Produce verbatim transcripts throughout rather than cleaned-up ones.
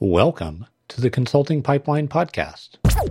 Welcome to the Consulting Pipeline Podcast.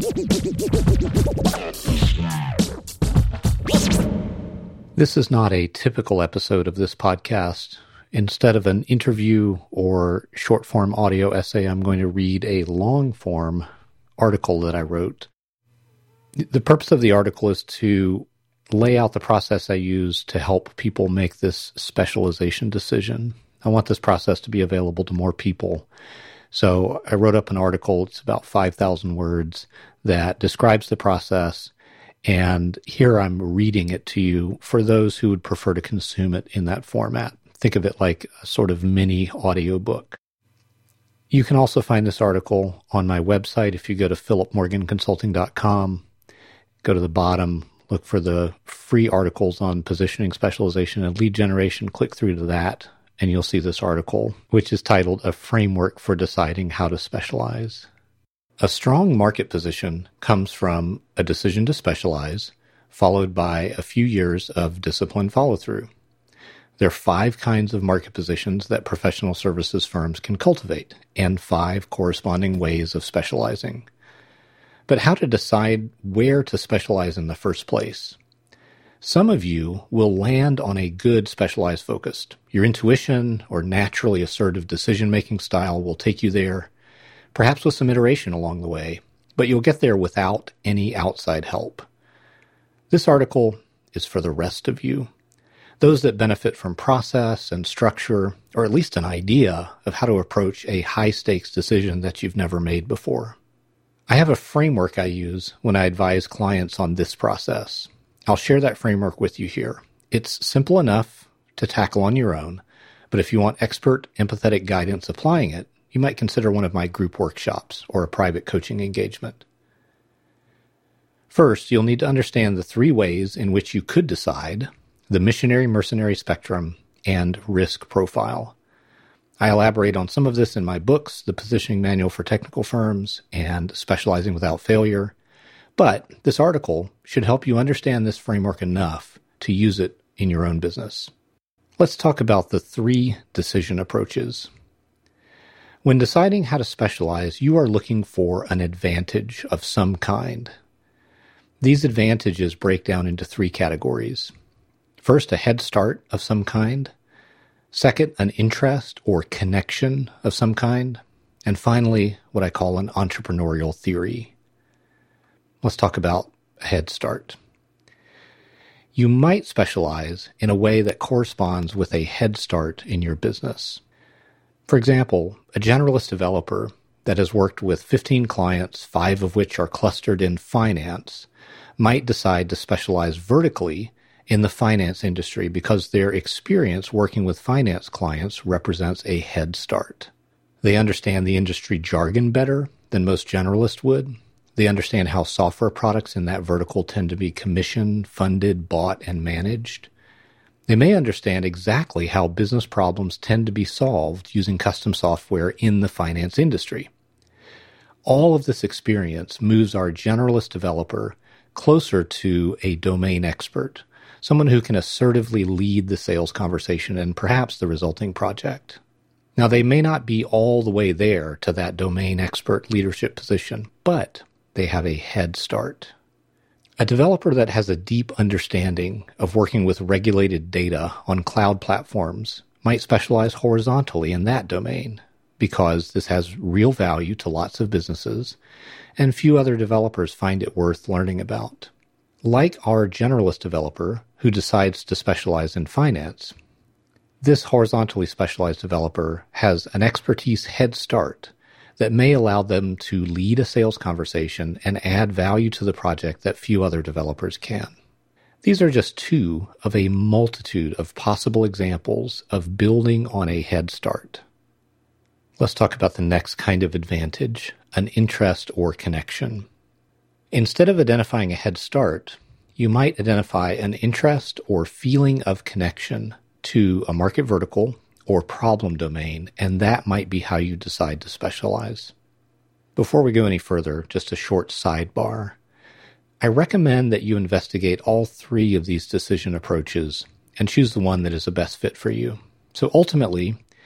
This is not a typical episode of this podcast. Instead of an interview or short-form audio essay, I'm going to read a long-form article that I wrote. The purpose of the article is to lay out the process I use to help people make this specialization decision. I want this process to be available to more people. So I wrote up an article, it's about five thousand words, that describes the process, and here I'm reading it to you for those who would prefer to consume it in that format. Think of it like a sort of mini audiobook. You can also find this article on my website if you go to philip morgan consulting dot com. Go to the bottom, look for the free articles on positioning, specialization, and lead generation. Click through to that, and you'll see this article, which is titled A Framework for Deciding How to Specialize. A strong market position comes from a decision to specialize, followed by a few years of disciplined follow-through. There are five kinds of market positions that professional services firms can cultivate, and five corresponding ways of specializing. But how to decide where to specialize in the first place? Some of you will land on a good specialized focus. Your intuition or naturally assertive decision-making style will take you there, perhaps with some iteration along the way, but you'll get there without any outside help. This article is for the rest of you, those that benefit from process and structure, or at least an idea of how to approach a high-stakes decision that you've never made before. I have a framework I use when I advise clients on this process. I'll share that framework with you here. It's simple enough to tackle on your own, but if you want expert, empathetic guidance applying it, you might consider one of my group workshops or a private coaching engagement. First, you'll need to understand the three ways in which you could decide: the missionary-mercenary spectrum and risk profile. I elaborate on some of this in my books, The Positioning Manual for Technical Firms and Specializing Without Failure. But this article should help you understand this framework enough to use it in your own business. Let's talk about the three decision approaches. When deciding how to specialize, you are looking for an advantage of some kind. These advantages break down into three categories. First, a head start of some kind. Second, an interest or connection of some kind. And finally, what I call an entrepreneurial theory. Let's talk about a head start. You might specialize in a way that corresponds with a head start in your business. For example, a generalist developer that has worked with fifteen clients, five of which are clustered in finance, might decide to specialize vertically in the finance industry because their experience working with finance clients represents a head start. They understand the industry jargon better than most generalists would. They understand how software products in that vertical tend to be commissioned, funded, bought, and managed. They may understand exactly how business problems tend to be solved using custom software in the finance industry. All of this experience moves our generalist developer closer to a domain expert, someone who can assertively lead the sales conversation and perhaps the resulting project. Now, they may not be all the way there to that domain expert leadership position, but they have a head start. A developer that has a deep understanding of working with regulated data on cloud platforms might specialize horizontally in that domain because this has real value to lots of businesses, and few other developers find it worth learning about. Like our generalist developer who decides to specialize in finance, this horizontally specialized developer has an expertise head start that may allow them to lead a sales conversation and add value to the project that few other developers can. These are just two of a multitude of possible examples of building on a head start. Let's talk about the next kind of advantage, an interest or connection. Instead of identifying a head start, you might identify an interest or feeling of connection to a market vertical or problem domain, and that might be how you decide to specialize. Before we go any further, just a short sidebar. I recommend that you investigate all three of these decision approaches and choose the one that is the best fit for you. So ultimately,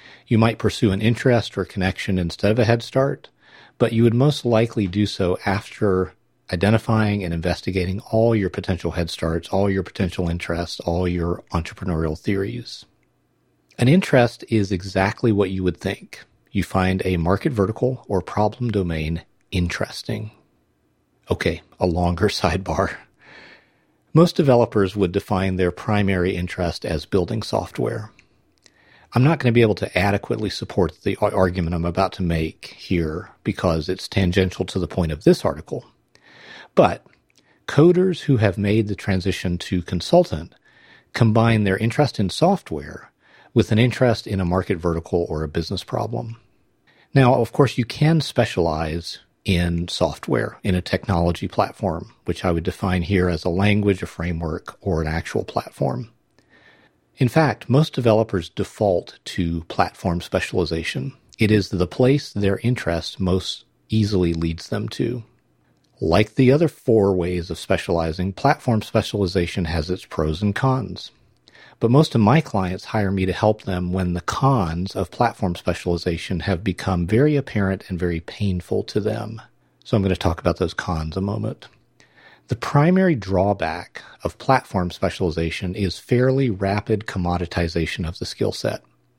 You might pursue an interest or connection instead of a head start, but you would most likely do so after identifying and investigating all your potential head starts, all your potential interests, all your entrepreneurial theories. An interest is exactly what you would think. You find a market vertical or problem domain interesting. Okay, a longer sidebar. Most developers would define their primary interest as building software. I'm not going to be able to adequately support the argument I'm about to make here because it's tangential to the point of this article. But coders who have made the transition to consultant combine their interest in software with an interest in a market vertical or a business problem. Now, of course, you can specialize in software, in a technology platform, which I would define here as a language, a framework, or an actual platform. In fact, most developers default to platform specialization. It is the place their interest most easily leads them to. Like the other four ways of specializing, platform specialization has its pros and cons. But most of my clients hire me to help them when the cons of platform specialization have become very apparent and very painful to them. So I'm going to talk about those cons a moment. The primary drawback of platform specialization is fairly rapid commoditization of the skill set.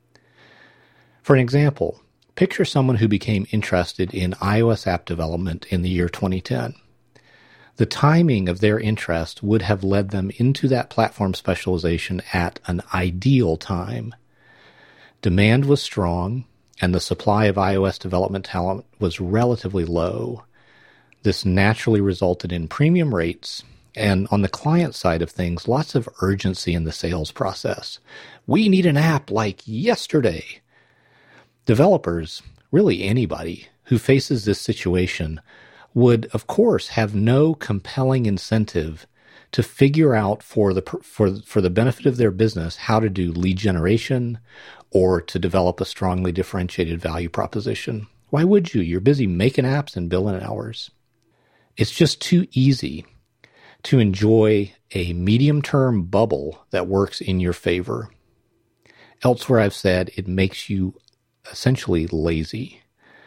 For an example, picture someone who became interested in iOS app development in the year twenty ten. The timing of their interest would have led them into that platform specialization at an ideal time. Demand was strong, and the supply of iOS development talent was relatively low. This naturally resulted in premium rates, and on the client side of things, lots of urgency in the sales process. We need an app like yesterday. Developers, really anybody who faces this situation, would of course have no compelling incentive to figure out for the for for the benefit of their business how to do lead generation or to develop a strongly differentiated value proposition. Why would you? You're busy making apps and billing hours. It's just too easy to enjoy a medium-term bubble that works in your favor. Elsewhere I've said it makes you essentially lazy.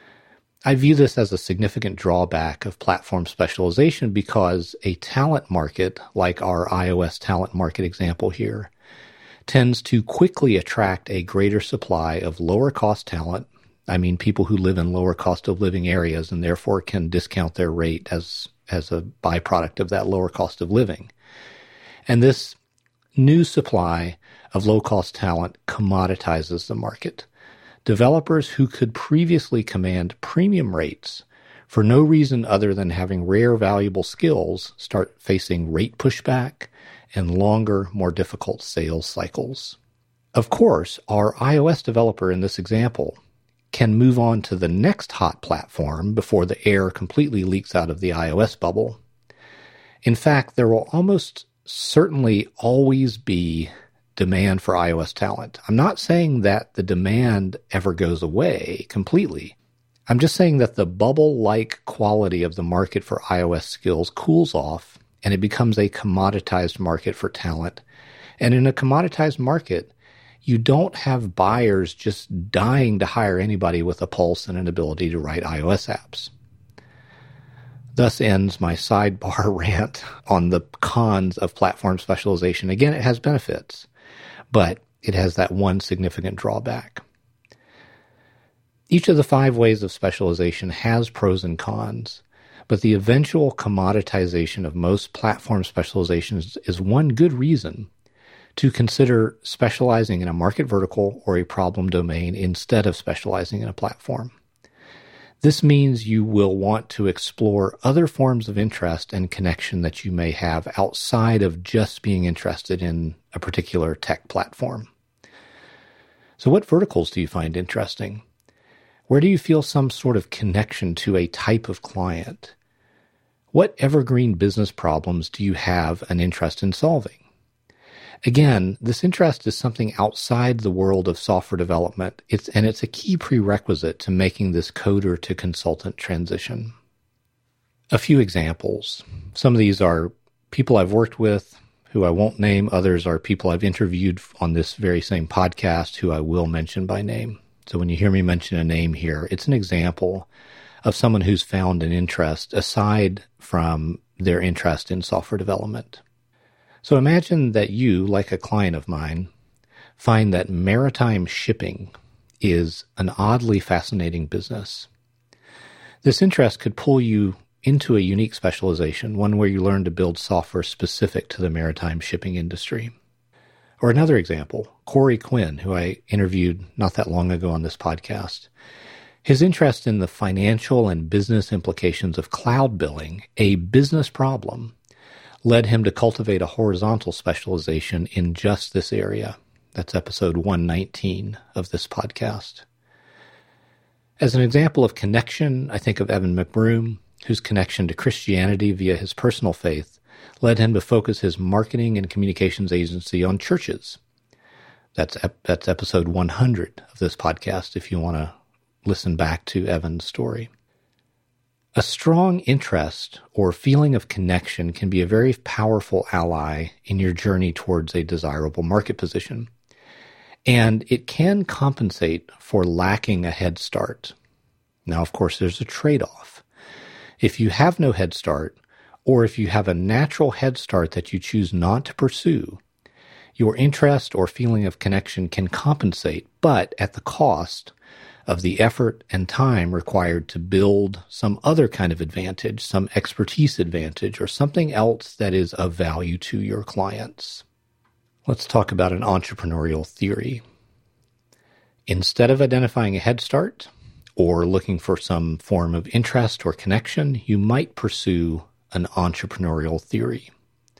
I view this as a significant drawback of platform specialization because a talent market, like our iOS talent market example here, tends to quickly attract a greater supply of lower-cost talent. I mean, people who live in lower cost of living areas and therefore can discount their rate as, as a byproduct of that lower cost of living. And this new supply of low-cost talent commoditizes the market. Developers who could previously command premium rates for no reason other than having rare, valuable skills start facing rate pushback and longer, more difficult sales cycles. Of course, our iOS developer in this example can move on to the next hot platform before the air completely leaks out of the iOS bubble. In fact, there will almost certainly always be demand for iOS talent. I'm not saying that the demand ever goes away completely. I'm just saying that the bubble-like quality of the market for iOS skills cools off and it becomes a commoditized market for talent. And in a commoditized market, you don't have buyers just dying to hire anybody with a pulse and an ability to write iOS apps. Thus ends my sidebar rant on the cons of platform specialization. Again, it has benefits, but it has that one significant drawback. Each of the five ways of specialization has pros and cons, but the eventual commoditization of most platform specializations is one good reason to consider specializing in a market vertical or a problem domain instead of specializing in a platform. This means you will want to explore other forms of interest and connection that you may have outside of just being interested in a particular tech platform. So what verticals do you find interesting? Where do you feel some sort of connection to a type of client? What evergreen business problems do you have an interest in solving? Again, this interest is something outside the world of software development, it's, and it's a key prerequisite to making this coder to consultant transition. A few examples. Some of these are people I've worked with who I won't name. Others are people I've interviewed on this very same podcast who I will mention by name. So when you hear me mention a name here, it's an example of someone who's found an interest aside from their interest in software development. So imagine that you, like a client of mine, find that maritime shipping is an oddly fascinating business. This interest could pull you into a unique specialization, one where you learn to build software specific to the maritime shipping industry. Or another example, Corey Quinn, who I interviewed not that long ago on this podcast. His interest in the financial and business implications of cloud billing, a business problem, led him to cultivate a horizontal specialization in just this area. That's episode one nineteen of this podcast. As an example of connection, I think of Evan McBroom, whose connection to Christianity via his personal faith led him to focus his marketing and communications agency on churches. That's ep- that's episode one hundred of this podcast if you want to listen back to Evan's story. A strong interest or feeling of connection can be a very powerful ally in your journey towards a desirable market position. And it can compensate for lacking a head start. Now, of course, there's a trade-off. If you have no head start, or if you have a natural head start that you choose not to pursue, your interest or feeling of connection can compensate, but at the cost of the effort and time required to build some other kind of advantage, some expertise advantage, or something else that is of value to your clients. Let's talk about an entrepreneurial theory. Instead of identifying a head start or looking for some form of interest or connection, you might pursue an entrepreneurial theory.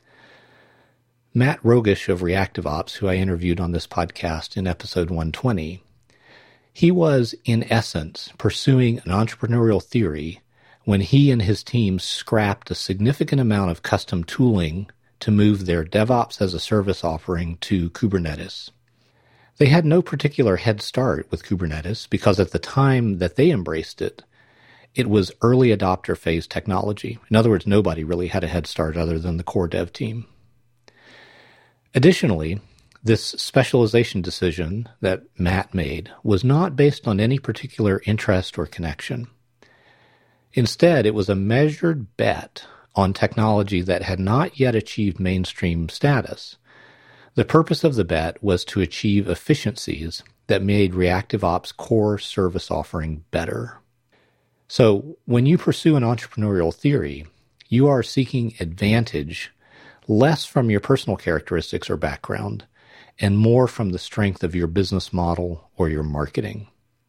Matt Rogish of Reactive Ops, who I interviewed on this podcast in episode one twenty, he was, in essence, pursuing an entrepreneurial theory when he and his team scrapped a significant amount of custom tooling to move their DevOps as a service offering to Kubernetes. They had no particular head start with Kubernetes because at the time that they embraced it, it was early adopter phase technology. In other words, nobody really had a head start other than the core dev team. Additionally, this specialization decision that Matt made was not based on any particular interest or connection. Instead, it was a measured bet on technology that had not yet achieved mainstream status. The purpose of the bet was to achieve efficiencies that made Reactive Ops' core service offering better. So when you pursue an entrepreneurial theory, you are seeking advantage less from your personal characteristics or background and more from the strength of your business model or your marketing.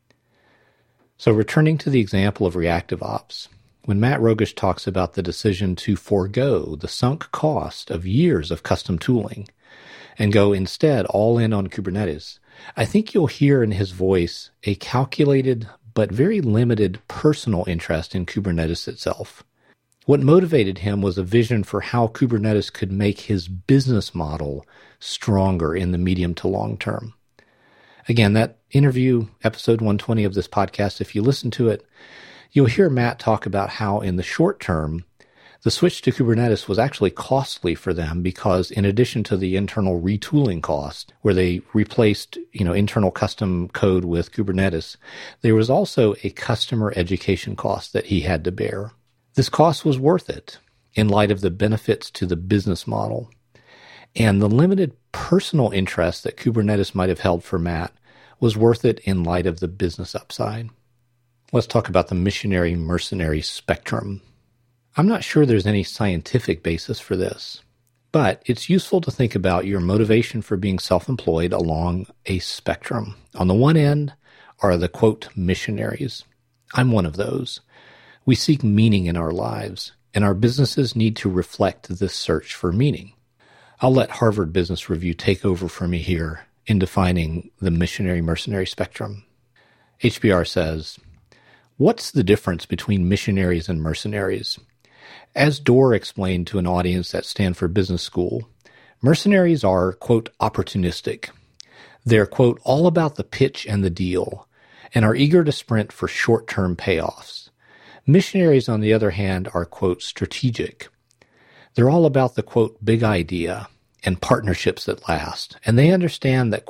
So returning to the example of Reactive Ops, when Matt Rogish talks about the decision to forego the sunk cost of years of custom tooling and go instead all in on Kubernetes, I think you'll hear in his voice a calculated but very limited personal interest in Kubernetes itself. What motivated him was a vision for how Kubernetes could make his business model stronger in the medium to long term. Again, that interview, episode one twenty of this podcast, if you listen to it, you'll hear Matt talk about how in the short term, the switch to Kubernetes was actually costly for them because in addition to the internal retooling cost, where they replaced, you know, internal custom code with Kubernetes, there was also a customer education cost that he had to bear. This cost was worth it in light of the benefits to the business model. And the limited personal interest that Kubernetes might have held for Matt was worth it in light of the business upside. Let's talk about the missionary-mercenary spectrum. I'm not sure there's any scientific basis for this, but it's useful to think about your motivation for being self-employed along a spectrum. On the one end are the, quote, missionaries. I'm one of those. We seek meaning in our lives, and our businesses need to reflect this search for meaning. I'll let Harvard Business Review take over for me here in defining the missionary-mercenary spectrum. H B R says, what's the difference between missionaries and mercenaries? As Doerr explained to an audience at Stanford Business School, mercenaries are, quote, opportunistic. They're, quote, all about the pitch and the deal, and are eager to sprint for short-term payoffs. Missionaries, on the other hand, are, quote, strategic. They're all about the, quote, big idea and partnerships that last, and they understand that, quote,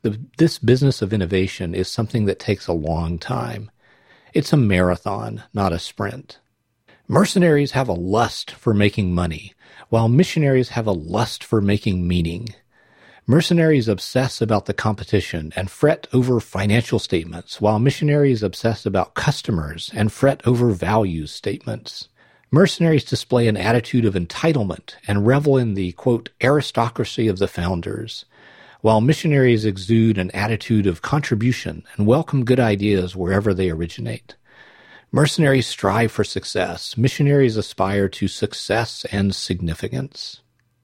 The, this business of innovation is something that takes a long time. It's a marathon, not a sprint. Mercenaries have a lust for making money, while missionaries have a lust for making meaning. Mercenaries obsess about the competition and fret over financial statements, while missionaries obsess about customers and fret over values statements. Mercenaries display an attitude of entitlement and revel in the, quote, aristocracy of the founders, while missionaries exude an attitude of contribution and welcome good ideas wherever they originate. Mercenaries strive for success. Missionaries aspire to success and significance.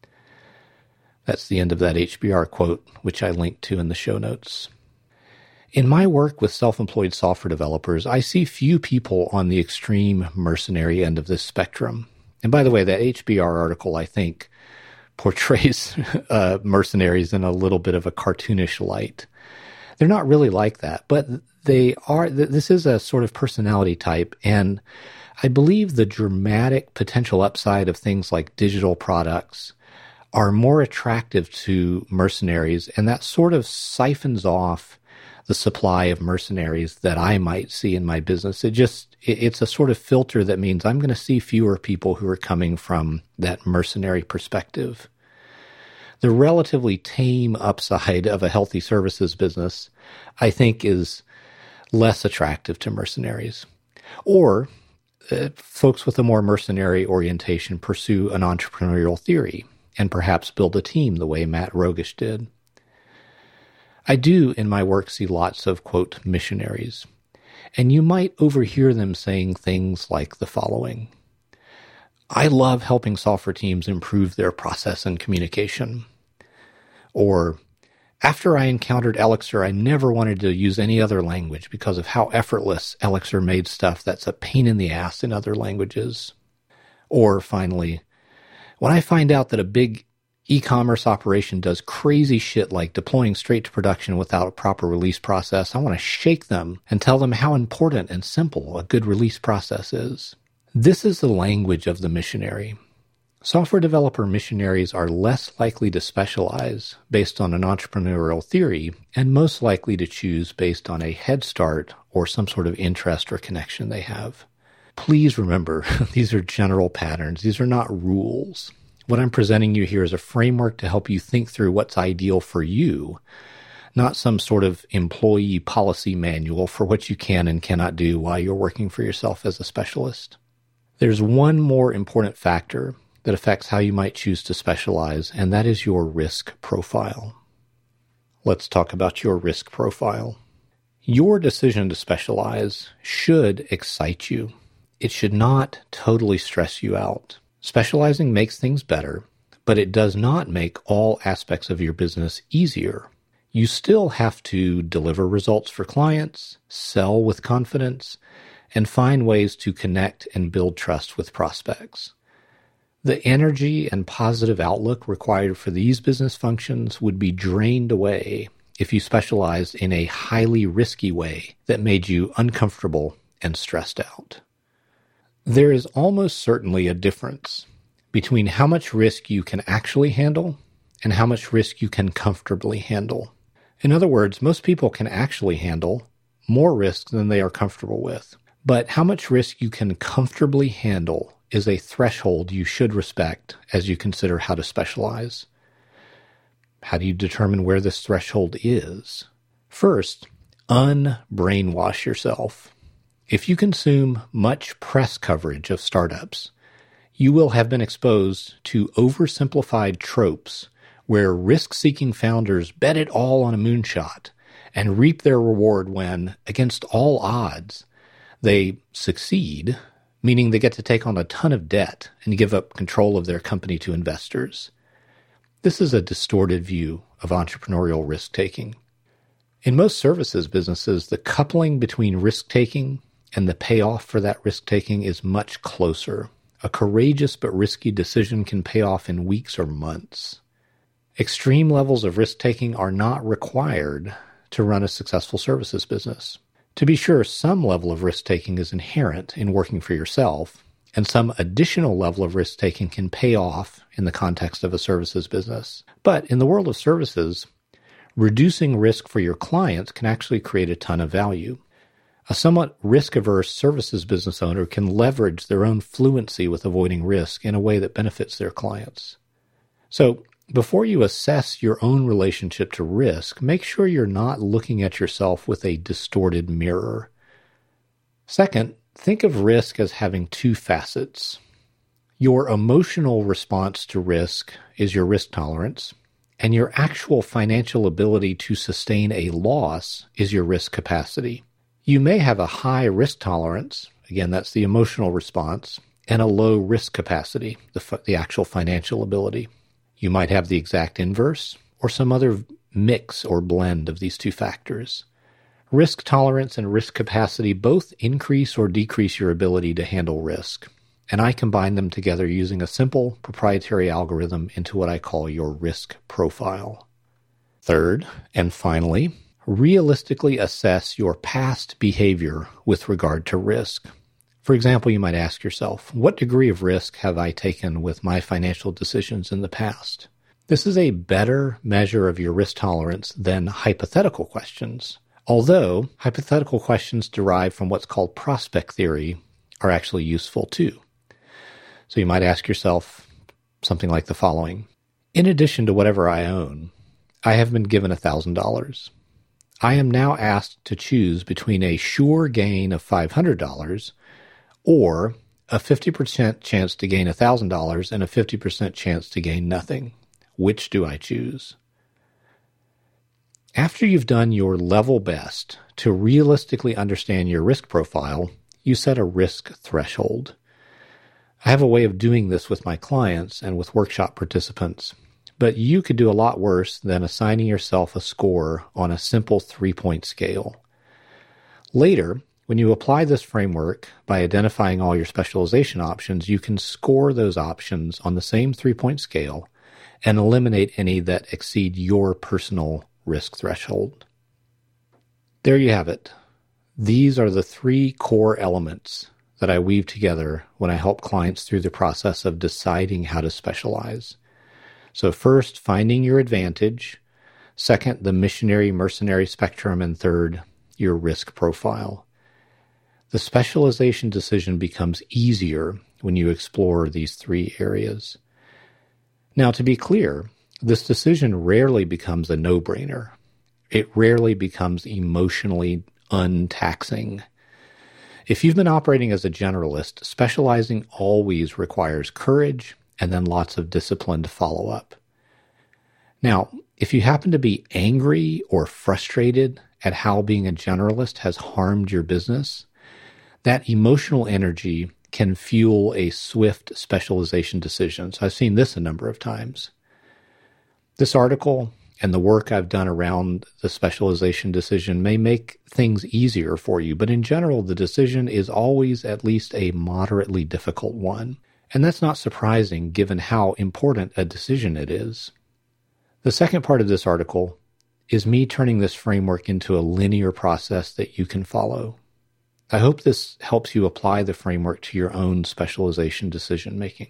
That's the end of that H B R quote, which I linked to in the show notes. In my work with self-employed software developers, I see few people on the extreme mercenary end of this spectrum. And by the way, that H B R article, I think, portrays uh, mercenaries in a little bit of a cartoonish light. They're not really like that, but they are. This is a sort of personality type, and I believe the dramatic potential upside of things like digital products are more attractive to mercenaries, and that sort of siphons off the supply of mercenaries that I might see in my business. It just, it's a sort of filter that means I'm going to see fewer people who are coming from that mercenary perspective. The relatively tame upside of a healthy services business, I think, is less attractive to mercenaries. Or uh, folks with a more mercenary orientation pursue an entrepreneurial theory and perhaps build a team the way Matt Rogish did. I do, in my work, see lots of, quote, missionaries, and you might overhear them saying things like the following. I love helping software teams improve their process and communication. Or, after I encountered Elixir, I never wanted to use any other language because of how effortless Elixir made stuff that's a pain in the ass in other languages. Or, finally, when I find out that a big e-commerce operation does crazy shit like deploying straight to production without a proper release process, I want to shake them and tell them how important and simple a good release process is. This is the language of the missionary. Software developer missionaries are less likely to specialize based on an entrepreneurial theory and most likely to choose based on a head start or some sort of interest or connection they have. Please remember, these are general patterns. These are not rules. What I'm presenting you here is a framework to help you think through what's ideal for you, not some sort of employee policy manual for what you can and cannot do while you're working for yourself as a specialist. There's one more important factor that affects how you might choose to specialize, and that is your risk profile. Let's talk about your risk profile. Your decision to specialize should excite you. It should not totally stress you out. Specializing makes things better, but it does not make all aspects of your business easier. You still have to deliver results for clients, sell with confidence, and find ways to connect and build trust with prospects. The energy and positive outlook required for these business functions would be drained away if you specialized in a highly risky way that made you uncomfortable and stressed out. There is almost certainly a difference between how much risk you can actually handle and how much risk you can comfortably handle. In other words, most people can actually handle more risk than they are comfortable with. But how much risk you can comfortably handle is a threshold you should respect as you consider how to specialize. How do you determine where this threshold is? First, unbrainwash yourself. If you consume much press coverage of startups, you will have been exposed to oversimplified tropes where risk-seeking founders bet it all on a moonshot and reap their reward when, against all odds, they succeed, meaning they get to take on a ton of debt and give up control of their company to investors. This is a distorted view of entrepreneurial risk-taking. In most services businesses, the coupling between risk-taking and the payoff for that risk-taking is much closer. A courageous but risky decision can pay off in weeks or months. Extreme levels of risk-taking are not required to run a successful services business. To be sure, some level of risk-taking is inherent in working for yourself, and some additional level of risk-taking can pay off in the context of a services business. But in the world of services, Reducing risk for your clients can actually create a ton of value. A somewhat risk-averse services business owner can leverage their own fluency with avoiding risk in a way that benefits their clients. So, before you assess your own relationship to risk, make sure you're not looking at yourself with a distorted mirror. Second, think of risk as having two facets. Your emotional response to risk is your risk tolerance, and your actual financial ability to sustain a loss is your risk capacity. You may have a high risk tolerance, again, that's the emotional response, and a low risk capacity, the, the actual financial ability. You might have the exact inverse, or some other mix or blend of these two factors. Risk tolerance and risk capacity both increase or decrease your ability to handle risk, and I combine them together using a simple proprietary algorithm into what I call your risk profile. Third, and finally, realistically assess your past behavior with regard to risk. For example, you might ask yourself, what degree of risk have I taken with my financial decisions in the past? This is a better measure of your risk tolerance than hypothetical questions, although hypothetical questions derived from what's called prospect theory are actually useful too. So you might ask yourself something like the following. In addition to whatever I own, I have been given one thousand dollars. I am now asked to choose between a sure gain of five hundred dollars or a fifty percent chance to gain one thousand dollars and a fifty percent chance to gain nothing. Which do I choose? After you've done your level best to realistically understand your risk profile, you set a risk threshold. I have a way of doing this with my clients and with workshop participants. But you could do a lot worse than assigning yourself a score on a simple three-point scale. Later, when you apply this framework by identifying all your specialization options, you can score those options on the same three-point scale and eliminate any that exceed your personal risk threshold. There you have it. These are the three core elements that I weave together when I help clients through the process of deciding how to specialize. So first, finding your advantage. Second, the missionary mercenary spectrum. And third, your risk profile. The specialization decision becomes easier when you explore these three areas. Now, to be clear, this decision rarely becomes a no-brainer. It rarely becomes emotionally untaxing. If you've been operating as a generalist, specializing always requires courage and then lots of discipline to follow up. Now, if you happen to be angry or frustrated at how being a generalist has harmed your business, that emotional energy can fuel a swift specialization decision. So I've seen this a number of times. This article and the work I've done around the specialization decision may make things easier for you, but in general, the decision is always at least a moderately difficult one. And that's not surprising given how important a decision it is. The second part of this article is me turning this framework into a linear process that you can follow. I hope this helps you apply the framework to your own specialization decision making.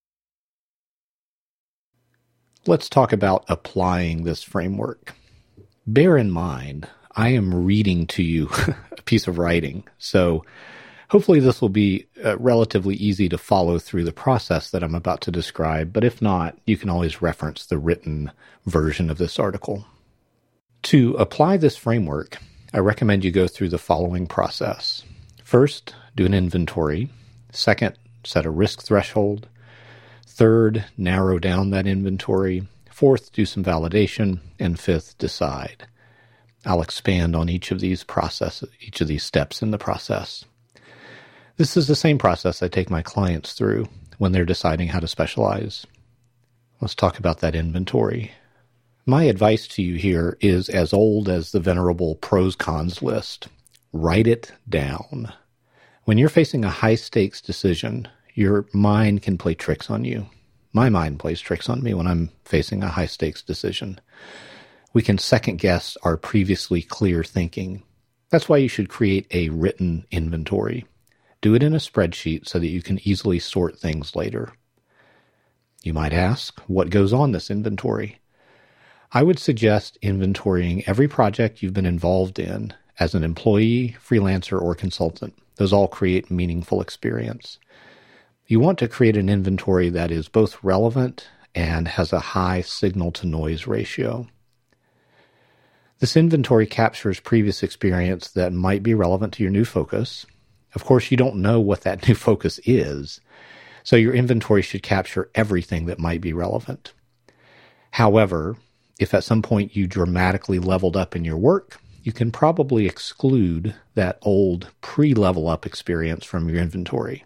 Let's talk about applying this framework. Bear in mind, I am reading to you a piece of writing, so hopefully this will be uh, relatively easy to follow through the process that I'm about to describe, but if not, you can always reference the written version of this article. To apply this framework, I recommend you go through the following process. First, do an inventory. Second, set a risk threshold. Third, narrow down that inventory. Fourth, do some validation. And fifth, decide. I'll expand on each of these processes, each of these steps in the process. This is the same process I take my clients through when they're deciding how to specialize. Let's talk about that inventory. My advice to you here is as old as the venerable pros-cons list. Write it down. When you're facing a high-stakes decision, your mind can play tricks on you. My mind plays tricks on me when I'm facing a high-stakes decision. We can second-guess our previously clear thinking. That's why you should create a written inventory. Do it in a spreadsheet so that you can easily sort things later. You might ask, what goes on this inventory? I would suggest inventorying every project you've been involved in as an employee, freelancer, or consultant. Those all create meaningful experience. You want to create an inventory that is both relevant and has a high signal-to-noise ratio. This inventory captures previous experience that might be relevant to your new focus. Of course, you don't know what that new focus is, so your inventory should capture everything that might be relevant. However, if at some point you dramatically leveled up in your work, you can probably exclude that old pre-level up experience from your inventory.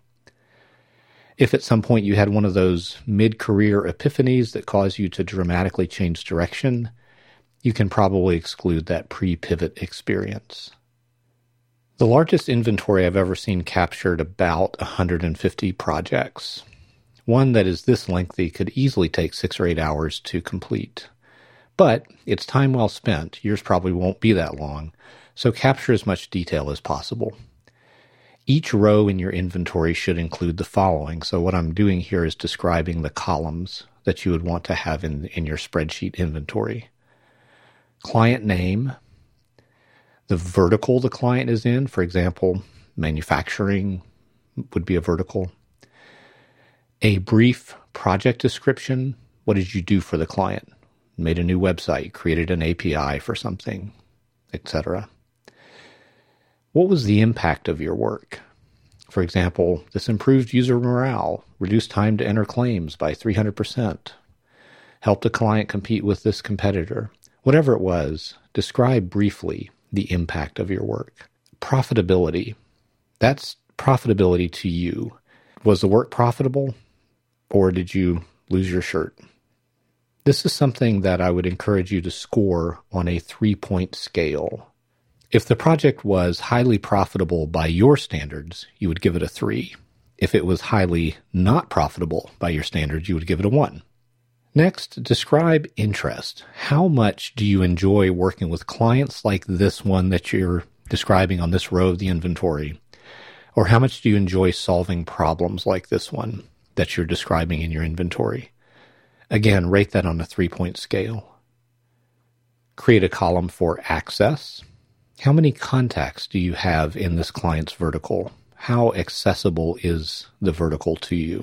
If at some point you had one of those mid-career epiphanies that cause you to dramatically change direction, you can probably exclude that pre-pivot experience. The largest inventory I've ever seen captured about one hundred fifty projects. One that is this lengthy could easily take six or eight hours to complete. But it's time well spent. Yours probably won't be that long, so capture as much detail as possible. Each row in your inventory should include the following. So what I'm doing here is describing the columns that you would want to have in, in your spreadsheet inventory. Client name, the vertical the client is in. For example, manufacturing would be a vertical. A brief project description. What did you do for the client? Made a new website, created an A P I for something, et cetera. What was the impact of your work? For example, this improved user morale, reduced time to enter claims by three hundred percent, helped a client compete with this competitor. Whatever it was, describe briefly the impact of your work. Profitability. That's profitability to you. Was the work profitable, or did you lose your shirt? This is something that I would encourage you to score on a three-point scale. If the project was highly profitable by your standards, you would give it a three. If it was highly not profitable by your standards, you would give it a one. Next, describe interest. How much do you enjoy working with clients like this one that you're describing on this row of the inventory? Or how much do you enjoy solving problems like this one that you're describing in your inventory? Again, rate that on a three-point scale. Create a column for access. How many contacts do you have in this client's vertical? How accessible is the vertical to you?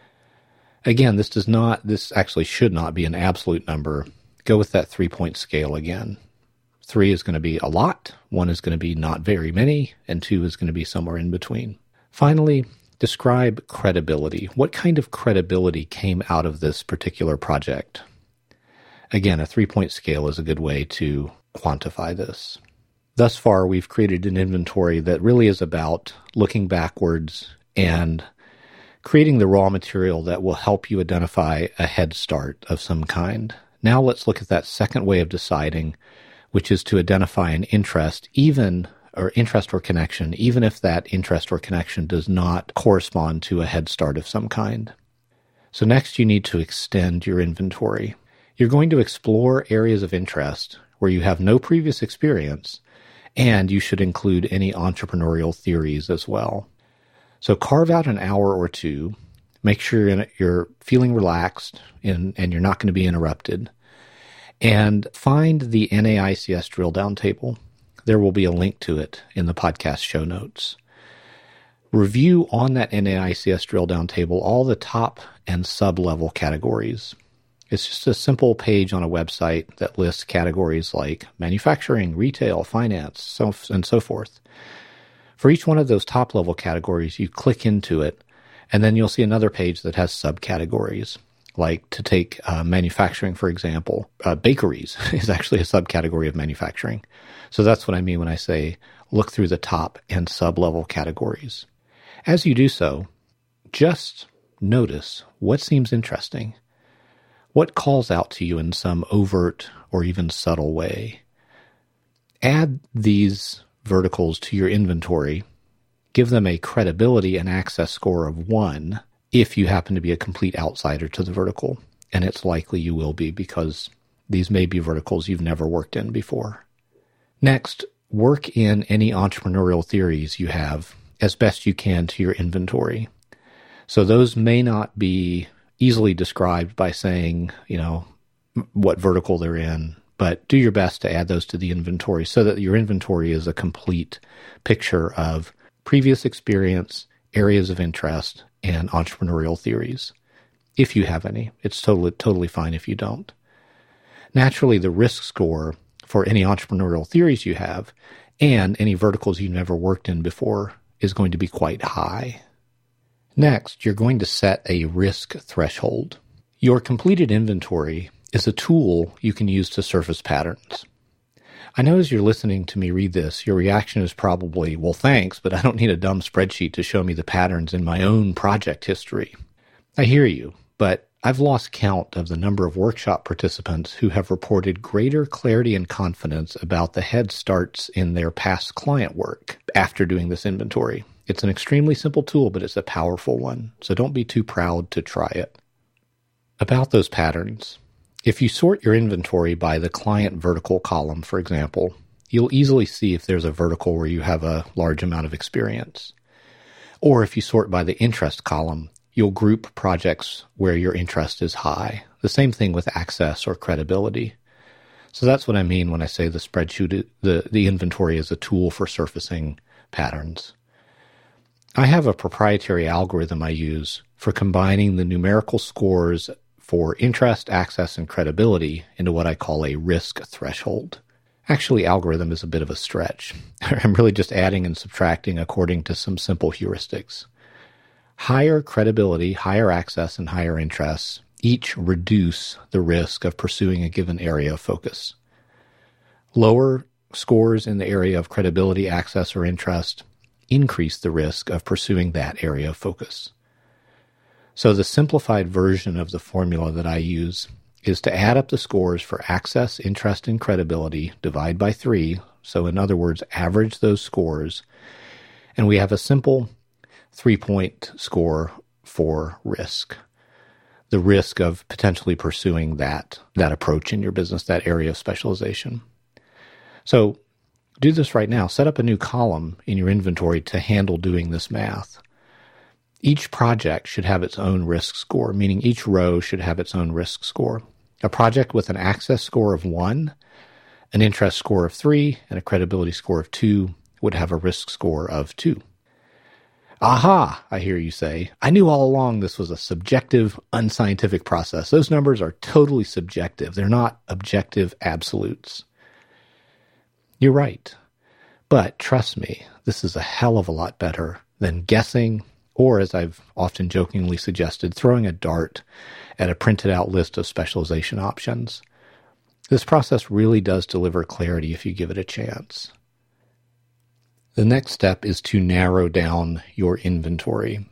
Again, this does not, this actually should not be an absolute number. Go with that three-point scale again. Three is going to be a lot, one is going to be not very many, and two is going to be somewhere in between. Finally, describe credibility. What kind of credibility came out of this particular project? Again, a three-point scale is a good way to quantify this. Thus far, we've created an inventory that really is about looking backwards and creating the raw material that will help you identify a head start of some kind. Now let's look at that second way of deciding, which is to identify an interest, even or interest or connection, even if that interest or connection does not correspond to a head start of some kind. So next you need to extend your inventory. You're going to explore areas of interest where you have no previous experience, and you should include any entrepreneurial theories as well. So carve out an hour or two, make sure you're, you're feeling relaxed and, and you're not going to be interrupted, and find the N A I C S drill down table. There will be a link to it in the podcast show notes. Review on that N A I C S drill down table all the top and sub-level categories. It's just a simple page on a website that lists categories like manufacturing, retail, finance, so, and so forth. For each one of those top-level categories, you click into it, and then you'll see another page that has subcategories. Like to take uh, manufacturing, for example, uh, bakeries is actually a subcategory of manufacturing. So that's what I mean when I say look through the top and sub-level categories. As you do so, just notice what seems interesting. What calls out to you in some overt or even subtle way? Add these verticals to your inventory. Give them a credibility and access score of one if you happen to be a complete outsider to the vertical. And it's likely you will be because these may be verticals you've never worked in before. Next, work in any entrepreneurial theories you have as best you can to your inventory. So those may not be easily described by saying, you know, what vertical they're in, but do your best to add those to the inventory so that your inventory is a complete picture of previous experience, areas of interest, and entrepreneurial theories. If you have any, it's totally, totally fine if you don't. Naturally, the risk score for any entrepreneurial theories you have and any verticals you've never worked in before is going to be quite high. Next, you're going to set a risk threshold. Your completed inventory is a tool you can use to surface patterns. I know as you're listening to me read this, your reaction is probably, well, thanks, but I don't need a dumb spreadsheet to show me the patterns in my own project history. I hear you, but I've lost count of the number of workshop participants who have reported greater clarity and confidence about the head starts in their past client work after doing this inventory. It's an extremely simple tool, but it's a powerful one, so don't be too proud to try it. About those patterns, if you sort your inventory by the client vertical column, for example, you'll easily see if there's a vertical where you have a large amount of experience. Or if you sort by the interest column, you'll group projects where your interest is high. The same thing with access or credibility. So that's what I mean when I say the spreadsheet, the, the inventory is a tool for surfacing patterns. I have a proprietary algorithm I use for combining the numerical scores for interest, access, and credibility into what I call a risk threshold. Actually, algorithm is a bit of a stretch. I'm really just adding and subtracting according to some simple heuristics. Higher credibility, higher access, and higher interests each reduce the risk of pursuing a given area of focus. Lower scores in the area of credibility, access, or interest increase the risk of pursuing that area of focus. So the simplified version of the formula that I use is to add up the scores for access, interest, and credibility, divide by three. So in other words, average those scores, and we have a simple three-point score for risk. The risk of potentially pursuing that, that approach in your business, that area of specialization. So do this right now. Set up a new column in your inventory to handle doing this math. Each project should have its own risk score, meaning each row should have its own risk score. A project with an access score of one, an interest score of three, and a credibility score of two would have a risk score of two. Aha, I hear you say. I knew all along this was a subjective, unscientific process. Those numbers are totally subjective. They're not objective absolutes. You're right. But trust me, this is a hell of a lot better than guessing, or as I've often jokingly suggested, throwing a dart at a printed out list of specialization options. This process really does deliver clarity if you give it a chance. The next step is to narrow down your inventory.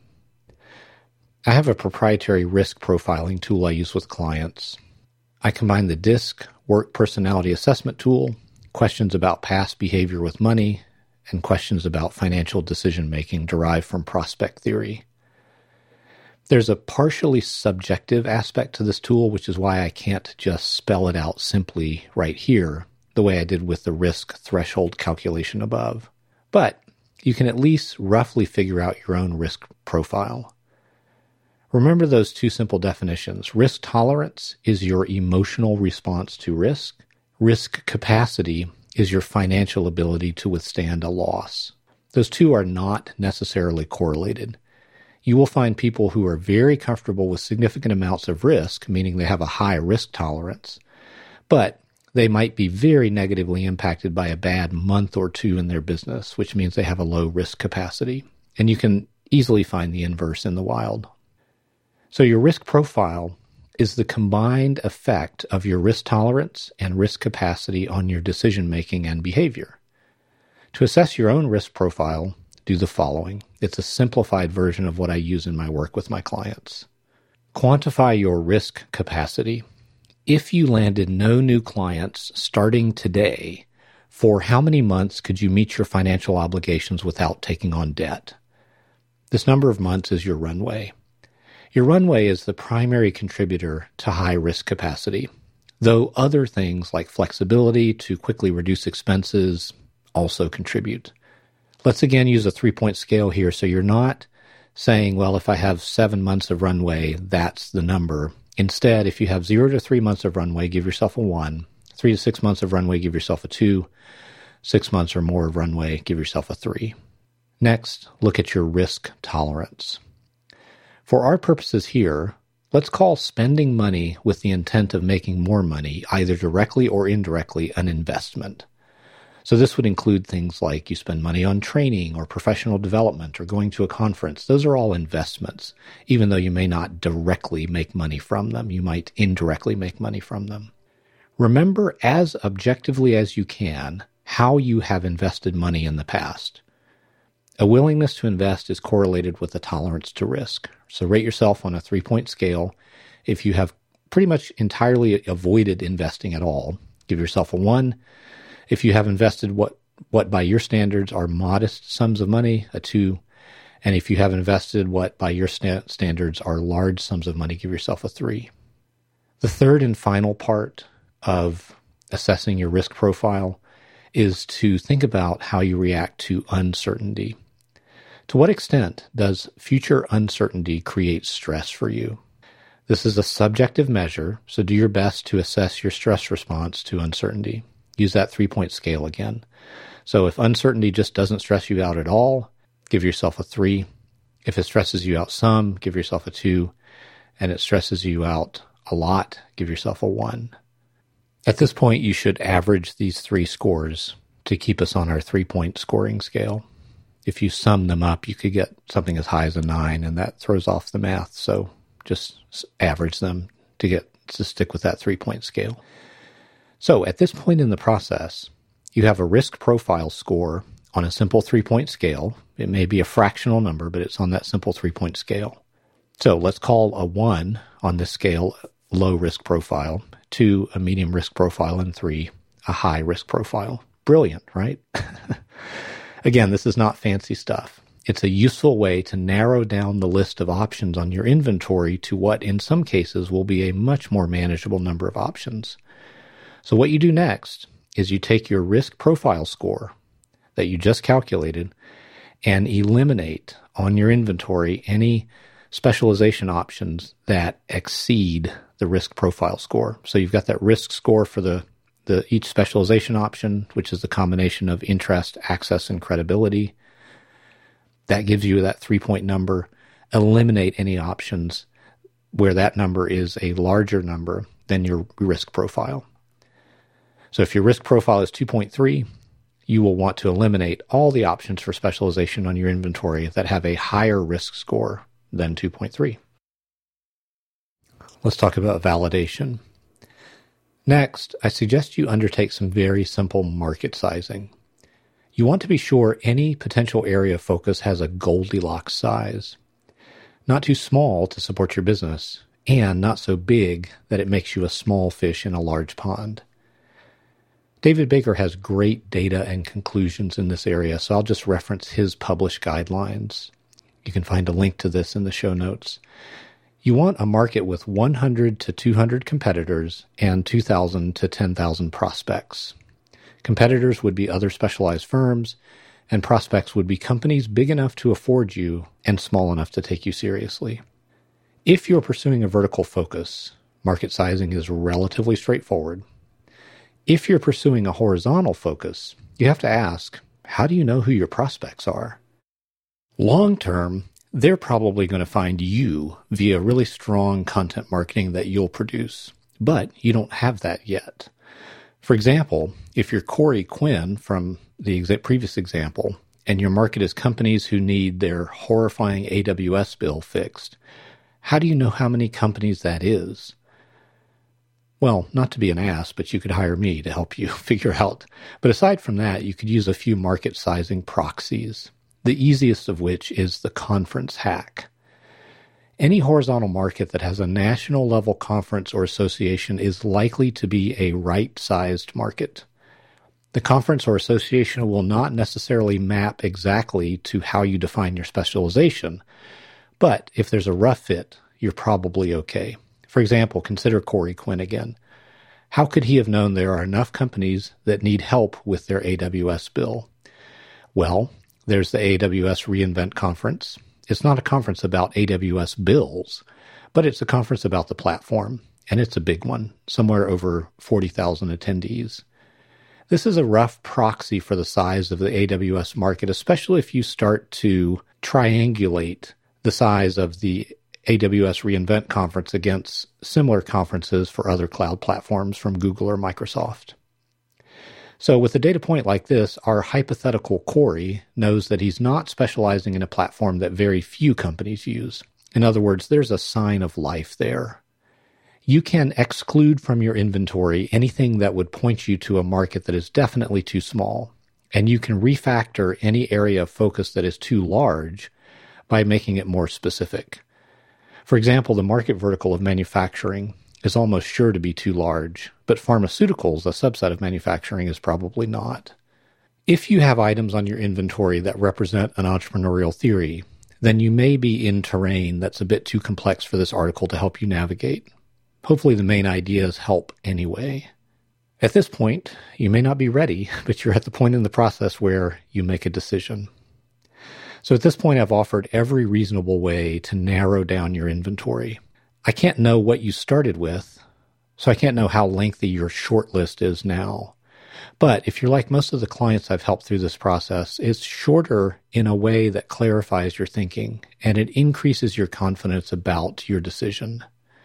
I have a proprietary risk profiling tool I use with clients. I combine the DISC work personality assessment tool, questions about past behavior with money, and questions about financial decision-making derived from prospect theory. There's a partially subjective aspect to this tool, which is why I can't just spell it out simply right here, the way I did with the risk threshold calculation above. But you can at least roughly figure out your own risk profile. Remember those two simple definitions. Risk tolerance is your emotional response to risk. Risk capacity is your financial ability to withstand a loss. Those two are not necessarily correlated. You will find people who are very comfortable with significant amounts of risk, meaning they have a high risk tolerance, but they might be very negatively impacted by a bad month or two in their business, which means they have a low risk capacity. And you can easily find the inverse in the wild. So your risk profile is the combined effect of your risk tolerance and risk capacity on your decision-making and behavior. To assess your own risk profile, do the following. It's a simplified version of what I use in my work with my clients. Quantify your risk capacity. If you landed no new clients starting today, for how many months could you meet your financial obligations without taking on debt? This number of months is your runway. Your runway is the primary contributor to high risk capacity, though other things like flexibility to quickly reduce expenses also contribute. Let's again use a three-point scale here, so you're not saying, well, if I have seven months of runway, that's the number. Instead, if you have zero to three months of runway, give yourself a one. Three to six months of runway, give yourself a two. Six months or more of runway, give yourself a three. Next, look at your risk tolerance. For our purposes here, let's call spending money with the intent of making more money, either directly or indirectly, an investment. So this would include things like you spend money on training or professional development or going to a conference. Those are all investments. Even though you may not directly make money from them, you might indirectly make money from them. Remember as objectively as you can how you have invested money in the past. A willingness to invest is correlated with a tolerance to risk. So rate yourself on a three-point scale. If you have pretty much entirely avoided investing at all, give yourself a one. If you have invested what, what by your standards are modest sums of money, a two. And if you have invested what by your sta- standards are large sums of money, give yourself a three. The third and final part of assessing your risk profile is to think about how you react to uncertainty. To what extent does future uncertainty create stress for you? This is a subjective measure, so do your best to assess your stress response to uncertainty. Use that three-point scale again. So if uncertainty just doesn't stress you out at all, give yourself a three. If it stresses you out some, give yourself a two. And it stresses you out a lot, give yourself a one. At this point, you should average these three scores to keep us on our three-point scoring scale. If you sum them up, you could get something as high as a nine, and that throws off the math. So just average them to get to stick with that three-point scale. So at this point in the process, you have a risk profile score on a simple three-point scale. It may be a fractional number, but it's on that simple three-point scale. So let's call a one on this scale low risk profile, two a medium risk profile, and three a high risk profile. Brilliant, right? Again, this is not fancy stuff. It's a useful way to narrow down the list of options on your inventory to what in some cases will be a much more manageable number of options. So what you do next is you take your risk profile score that you just calculated and eliminate on your inventory any specialization options that exceed the risk profile score. So you've got that risk score for the, the each specialization option, which is the combination of interest, access, and credibility. That gives you that three-point number. Eliminate any options where that number is a larger number than your risk profile. So if your risk profile is two point three, you will want to eliminate all the options for specialization on your inventory that have a higher risk score than two point three. Let's talk about validation. Next, I suggest you undertake some very simple market sizing. You want to be sure any potential area of focus has a Goldilocks size. Not too small to support your business, and not so big that it makes you a small fish in a large pond. David Baker has great data and conclusions in this area, so I'll just reference his published guidelines. You can find a link to this in the show notes. You want a market with one hundred to two hundred competitors and two thousand to ten thousand prospects. Competitors would be other specialized firms, and prospects would be companies big enough to afford you and small enough to take you seriously. If you're pursuing a vertical focus, market sizing is relatively straightforward. If you're pursuing a horizontal focus, you have to ask, how do you know who your prospects are? Long term, they're probably going to find you via really strong content marketing that you'll produce, but you don't have that yet. For example, if you're Corey Quinn from the exa- previous example, and your market is companies who need their horrifying A W S bill fixed, how do you know how many companies that is? Well, not to be an ass, but you could hire me to help you figure out. But aside from that, you could use a few market sizing proxies, the easiest of which is the conference hack. Any horizontal market that has a national level conference or association is likely to be a right-sized market. The conference or association will not necessarily map exactly to how you define your specialization, but if there's a rough fit, you're probably okay. For example, consider Corey Quinn again. How could he have known there are enough companies that need help with their A W S bill? Well, there's the A W S reInvent conference. It's not a conference about A W S bills, But it's a conference about the platform, and it's a big one, somewhere over forty thousand attendees. This is a rough proxy for the size of the A W S market, especially if you start to triangulate the size of the A W S reInvent conference against similar conferences for other cloud platforms from Google or Microsoft. So with a data point like this, our hypothetical Corey knows that he's not specializing in a platform that very few companies use. In other words, there's a sign of life there. You can exclude from your inventory anything that would point you to a market that is definitely too small, and you can refactor any area of focus that is too large by making it more specific. For example, the market vertical of manufacturing is almost sure to be too large, but pharmaceuticals, a subset of manufacturing, is probably not. If you have items on your inventory that represent an entrepreneurial theory, then you may be in terrain that's a bit too complex for this article to help you navigate. Hopefully the main ideas help anyway. At this point, you may not be ready, but you're at the point in the process where you make a decision. So at this point, I've offered every reasonable way to narrow down your inventory. I can't know what you started with, so I can't know how lengthy your short list is now. But if you're like most of the clients I've helped through this process, it's shorter in a way that clarifies your thinking, and it increases your confidence about your decision.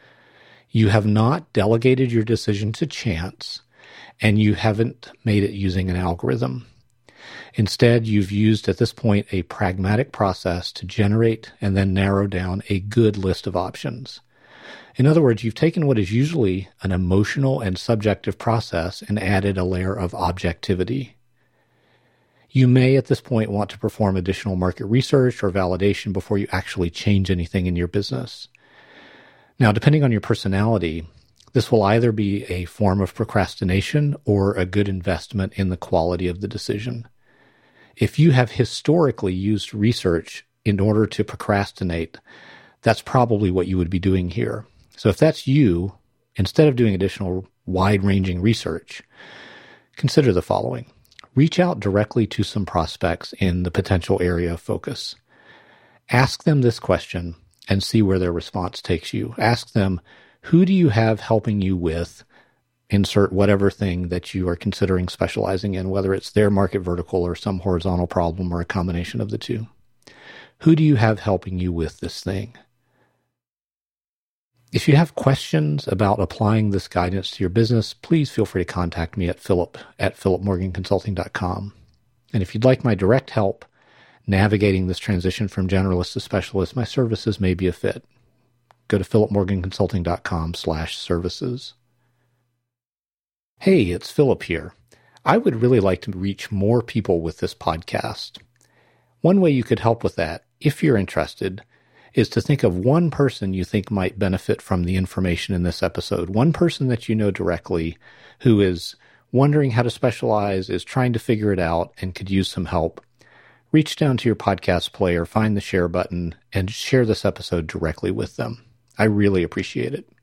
You have not delegated your decision to chance, and you haven't made it using an algorithm. Instead, you've used at this point a pragmatic process to generate and then narrow down a good list of options. In other words, you've taken what is usually an emotional and subjective process and added a layer of objectivity. You may at this point want to perform additional market research or validation before you actually change anything in your business. Now, depending on your personality, this will either be a form of procrastination or a good investment in the quality of the decision. If you have historically used research in order to procrastinate, that's probably what you would be doing here. So if that's you, instead of doing additional wide-ranging research, consider the following. Reach out directly to some prospects in the potential area of focus. Ask them this question and see where their response takes you. Ask them, who do you have helping you with, insert whatever thing that you are considering specializing in, whether it's their market vertical or some horizontal problem or a combination of the two. Who do you have helping you with this thing? If you have questions about applying this guidance to your business, please feel free to contact me at philip at philip morgan consulting dot com. And if you'd like my direct help navigating this transition from generalist to specialist, my services may be a fit. Go to philip morgan consulting dot com slash services. Hey, it's Philip here. I would really like to reach more people with this podcast. One way you could help with that, if you're interested, is to think of one person you think might benefit from the information in this episode. One person that you know directly who is wondering how to specialize, is trying to figure it out, and could use some help. Reach down to your podcast player, find the share button, and share this episode directly with them. I really appreciate it.